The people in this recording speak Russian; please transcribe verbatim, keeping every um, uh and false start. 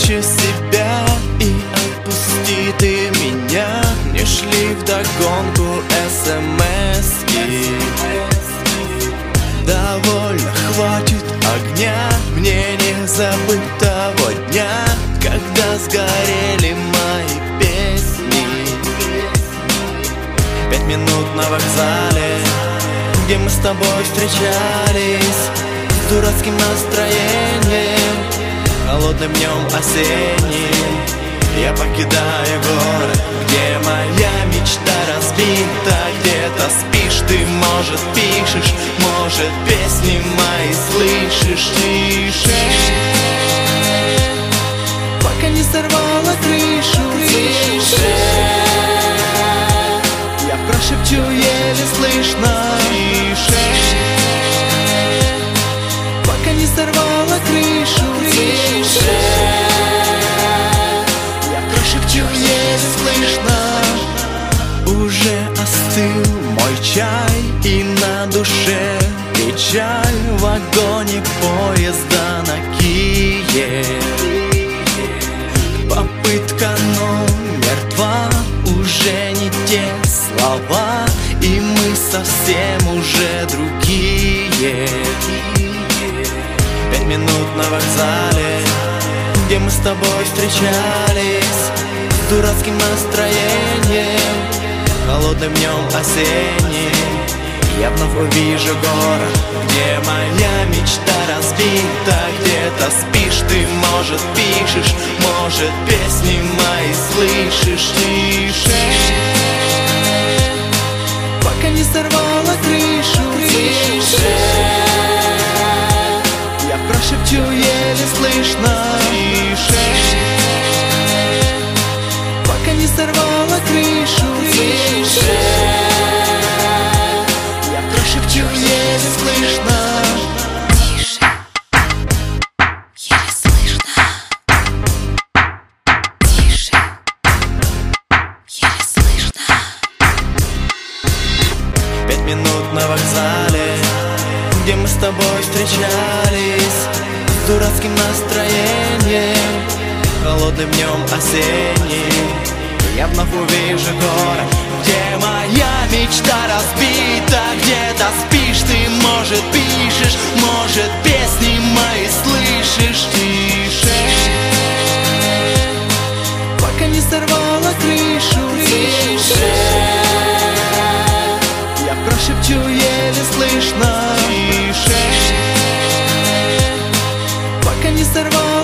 круче себя и отпусти ты меня. Не шли вдогонку смс-ки. Довольно, хватит огня. Мне не забыть того дня, когда сгорели мои песни. Пять минут на вокзале, где мы с тобой встречались, с дурацким настроением, холодным днем осенним. Я покидаю город, где моя мечта разбита. Где-то спишь ты, может, пишешь, может, песни мои слышишь. Тише, пока не сорвала крышу. Тише, я прошепчу еле слышно. Тише, пока не сорвала крышу. Тише, шепчу еле слышно. Уже остыл мой чай, и на душе печаль. В вагоне поезда на Киев. Попытка номер два, уже не те слова, и мы совсем уже другие. Пять минут на вокзале, где мы с тобой встречались, с дурацким настроением, холодным днем осенним. Я вновь увижу город, где моя мечта разбита. Где-то спишь ты, может, пишешь, может, песни мои слышишь. Тише, пока не сорвала крышу. Тише, я прошепчу еле слышно. Тише, пока не сорвала крышу. Тише, я прошепчу еле слышно. Тише, еле слышно. Тише, еле слышно. Пять минут на вокзале, где мы с тобой встречались, с дурацким настроением, холодным днем осенним. Я вновь увижу город, где моя мечта разбита. Где-то спишь ты, может, пишешь, может, песни мои слышишь. Тише, пока не сорвала крышу. Тише, я прошепчу еле слышно. Тише, пока не сорвала